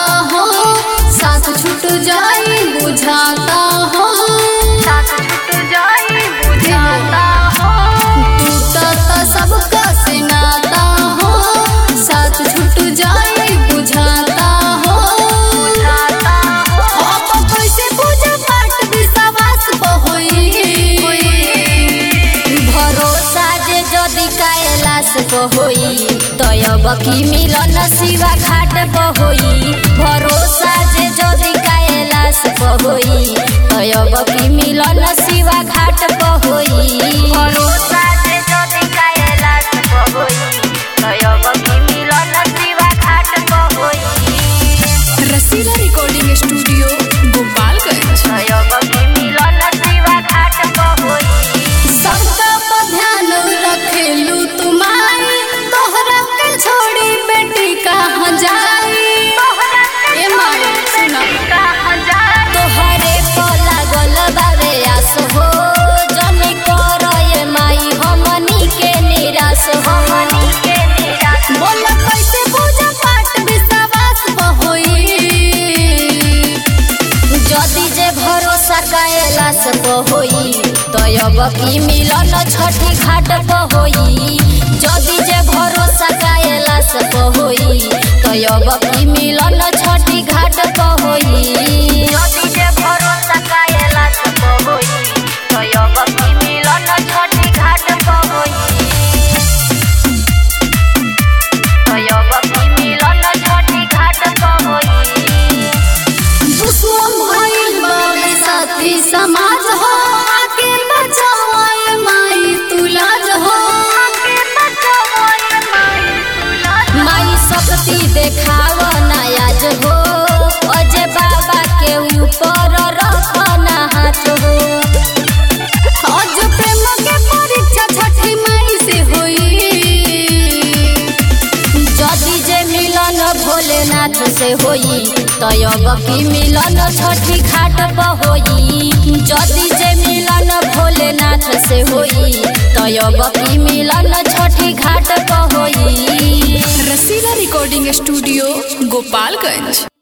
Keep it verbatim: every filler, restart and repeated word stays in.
हो, साथ छूट जाई बुझाता हो, साथ छूट जाई बुझाता हो, टूटता सबका से नाता हो, साथ छूट जाई बुझाता हो, बुझाता हो। अब कैसे पूजा पाठ विश्वास होई, भरोसा जे जदि कैलाश होई तब की मिलन शिवा घाट पर होई, भरोसा जे जदि कैलाश होई तब की मिलन शिवा घाट पर होई, भरोसा जे जदि कैलाश होई तब की मिलन शिवा घाट पर होई। Rasila recording studio Gopalganj. तब की मिलन शिवा घाट पर होई। सबका पर ध्यान रखेलू तुम्हारी, तोहरा के छोड़ी बेटी कहाँ जाई, ए माई सुना तोहरे पर लागल बावे आस हो, जनी कर ए माई हमनी के निराश हो, हमनी के निराश बोल कैसे पूजा पाठ विश्वास होई, जदि जे भरोसा कैलाश होई तब की मिलन छठी घाट पर होई, जदि जे भरोसा कैलाश होई तब की मिलन छठी घाट पर होई, जदि जे भरोसा कैलाश होई तब की मिलन छठी घाट पर होई, तब की मिलन छठी घाट पर होई। दुश्मन भइल बावे साथी समाज हो, आके बचाओ ए माई तू लाज हो, आके बचाओ ए माई तू लाज हो। माई शक्ति देखाव नायाज हो, अजय बाबा के ऊपर रखना हाथ हो, आज प्रेम के परीक्षा छठी माई से होई, जदि जे मिलन भोलेनाथ से होई तब की मिलन छठी घाट पर होई, जदि जे मिलन भोलेनाथ से होई तब की मिलन छठी घाट पर होई। Rasila recording studio Gopalganj.